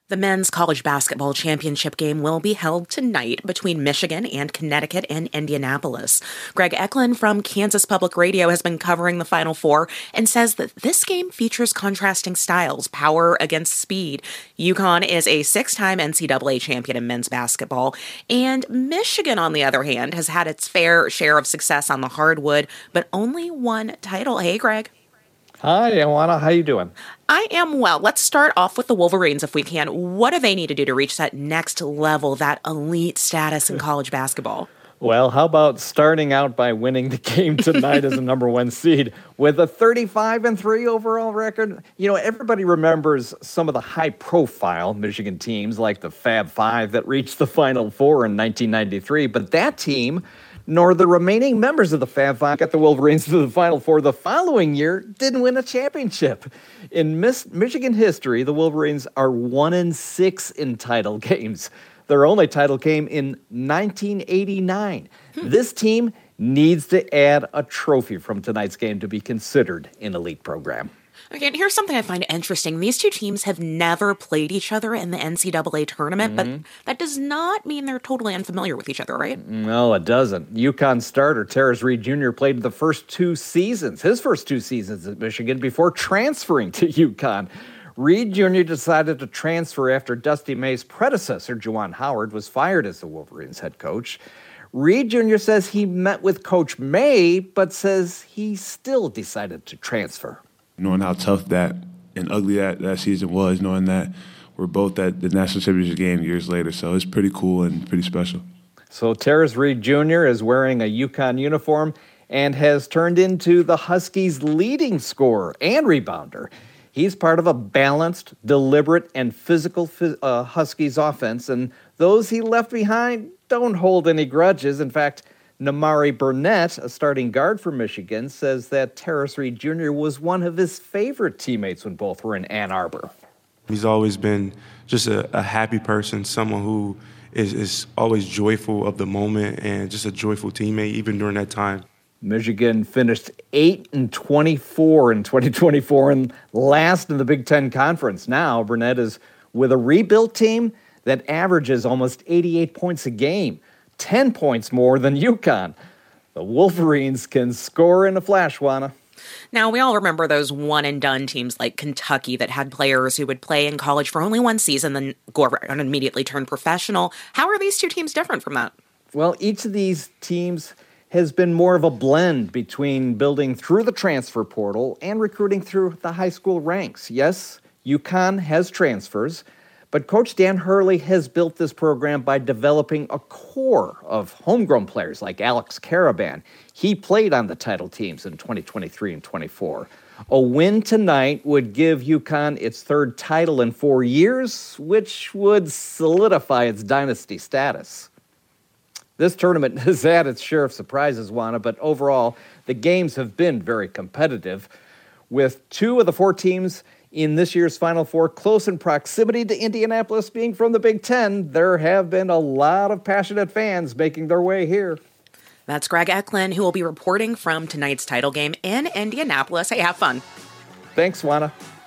The men's college basketball championship game will be held tonight between Michigan and Connecticut in Indianapolis. Greg Eklund from Kansas Public Radio has been covering the Final Four and says that this game features contrasting styles, power against speed. UConn is a six-time NCAA champion in men's basketball, and Michigan, on the other hand, has had its fair share of success on the hardwood, but only one title. Hey, Greg. Hi, Alana. How you doing? I am well. Let's start off with the Wolverines if we can. What do they need to do to reach that next level, that elite status in college basketball? Well, how about starting out by winning the game tonight as a number one seed with a 35-3 overall record? You know, everybody remembers some of the high-profile Michigan teams like the Fab Five that reached the Final Four in 1993, but that team, nor the remaining members of the Fab Five got the Wolverines to the Final Four the following year, didn't win a championship. In Michigan history, the Wolverines are 1-6 in title games. Their only title came in 1989. This team needs to add a trophy from tonight's game to be considered an elite program. Okay, and here's something I find interesting. These two teams have never played each other in the NCAA tournament, but that does not mean they're totally unfamiliar with each other, right? No, it doesn't. UConn starter Terrace Reed Jr. played his first two seasons at Michigan before transferring to UConn. Reed Jr. decided to transfer after Dusty May's predecessor, Juwan Howard, was fired as the Wolverines head coach. Reed Jr. says he met with Coach May, but says he still decided to transfer. Knowing how tough that and ugly that season was, knowing that we're both at the national championship game years later. So it's pretty cool and pretty special. So Terrace Reed Jr. is wearing a UConn uniform and has turned into the Huskies' leading scorer and rebounder. He's part of a balanced, deliberate, and physical Huskies offense, and those he left behind don't hold any grudges. In fact, Namari Burnett, a starting guard for Michigan, says that Terrace Reed Jr. was one of his favorite teammates when both were in Ann Arbor. He's always been just a happy person, someone who is always joyful of the moment and just a joyful teammate, even during that time. Michigan finished 8-24 in 2024 and last in the Big Ten Conference. Now, Burnett is with a rebuilt team that averages almost 88 points a game. 10 points more than UConn. The Wolverines can score in a flash, Juana. Now, we all remember those one-and-done teams like Kentucky that had players who would play in college for only one season, then go over and immediately turn professional. How are these two teams different from that? Well, each of these teams has been more of a blend between building through the transfer portal and recruiting through the high school ranks. Yes, UConn has transfers, but Coach Dan Hurley has built this program by developing a core of homegrown players like Alex Karaban. He played on the title teams in 2023 and 24. A win tonight would give UConn its third title in 4 years, which would solidify its dynasty status. This tournament has had its share of surprises, Juana, but overall, the games have been very competitive, with two of the four teams in this year's Final Four close in proximity to Indianapolis being from the Big Ten. There have been a lot of passionate fans making their way here. That's Greg Eklund, who will be reporting from tonight's title game in Indianapolis. Hey, have fun. Thanks, Juana.